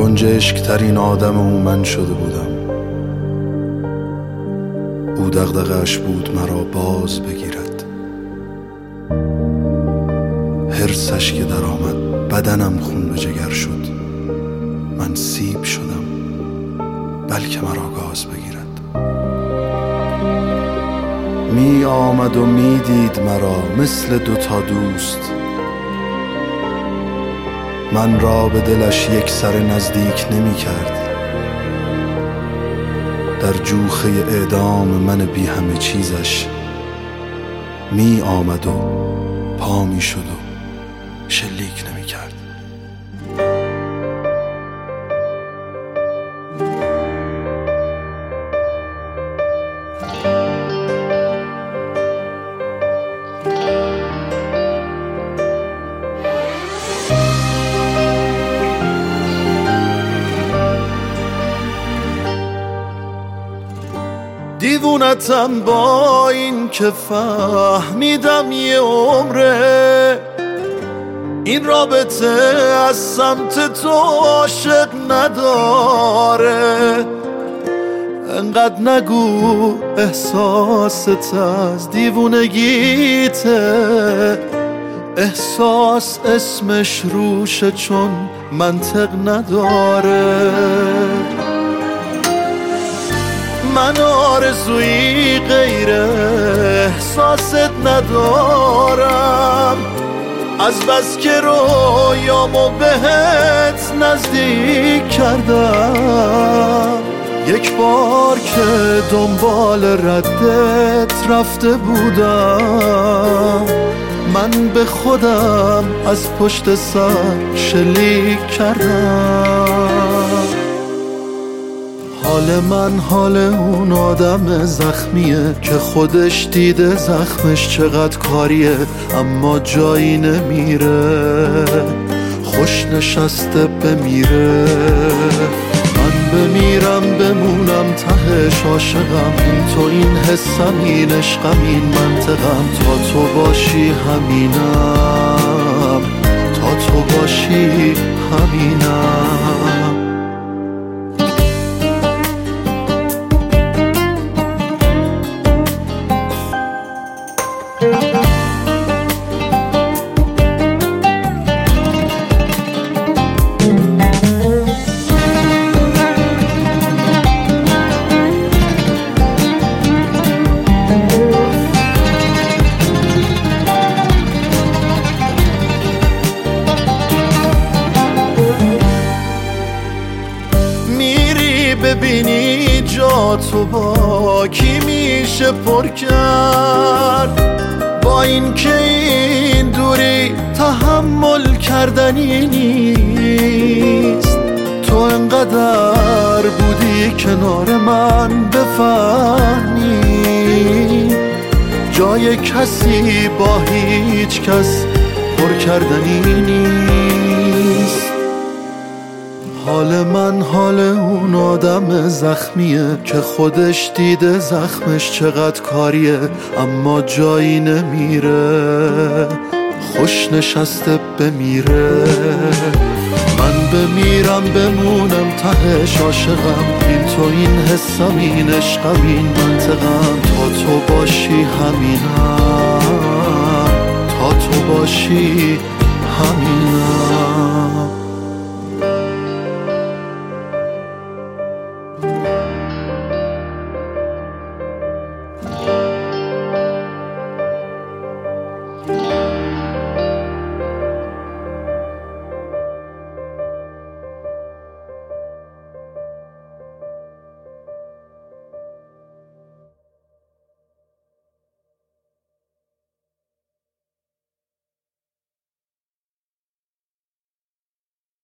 گنجشک ترین آدم او من شده بودم. او دغدغه‌اش بود مرا باز بگیرد. حرصش که در آمد بدنم خون به جگر شد. من سیب شدم بلکه مرا گاز بگیرد. می آمد و می دید مرا مثل دوتا دوست. من را به دلش یک سر نزدیک نمی کرد. در جوخه اعدام من بی همه چیزش می آمد و پا می شد و شلیک نمی کرد. دیوونتم با این که فهمیدم یه عمره این رابطه از سمت تو عاشق نداره. انقدر نگو احساست از دیوونگیته. احساس اسمش روشه چون منطق نداره. من آرزویی غیر احساست ندارم. از بس که رویامو بهت نزدیک کردم. یک بار که دنبال ردت رفته بودم. من به خودم از پشت سر شلیک کردم. حال من حال اون آدم زخمیه که خودش دیده زخمش چقدر کاریه اما جایی نمیره. خوش نشسته بمیره. من بمیرم بمونم تهش عاشقم. این تو این حسم این عشقم این منطقم. تا تو باشی همینم. تا تو باشی همینم. ببینی جا تو با کی میشه پر کرد. با این که این دوری تحمل کردنی نیست. تو انقدر بودی کنار من بفهمی جای کسی با هیچ کس پر کردنی نیست. حال من حال اون آدم زخمیه که خودش دیده زخمش چقدر کاریه اما جایی نمیره. خوش نشسته بمیره. من بمیرم بمونم تهش عاشقم. این تو این حسم این عشقم این منطقم. تا تو باشی همینم. تا تو باشی همینم.